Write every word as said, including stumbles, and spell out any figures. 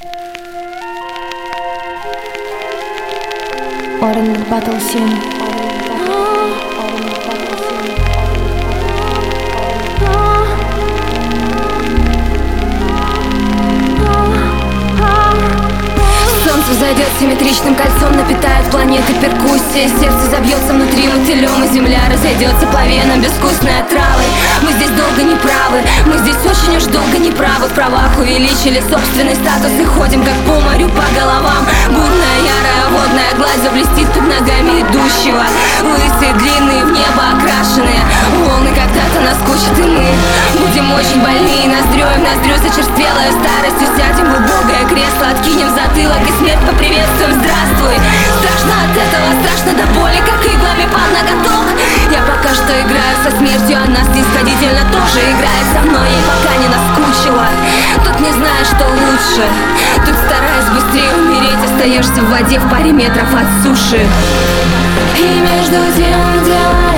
Орден Батл семь. Зайдет симметричным кольцом, напитает планеты перкуссия. Сердце забьется внутри мотылем, и земля разойдется по венам безвкусной отравой. Мы здесь долго не правы, мы здесь очень уж долго не правы. В правах увеличили собственный статус и ходим как по морю по головам. Бурная, ярая, водная гладь заблестит под ногами идущего. Лысые, длинные, в небо окрашенные волны когда-то наскучат, и мы будем очень больны. Ноздрёй в ноздрю зачерствелая старостью сядем в убогое кресло, откинем затылок и смерть поприветствуем. Здравствуй! Страшно от этого, страшно до боли, как иглами под ноготок. Я пока что играю со смертью, она снисходительно тоже играет со мной, и пока не наскучила. Тут не знаю, что лучше. Тут, стараясь быстрее умереть, остаешься в воде в паре метров от суши. И между тем дела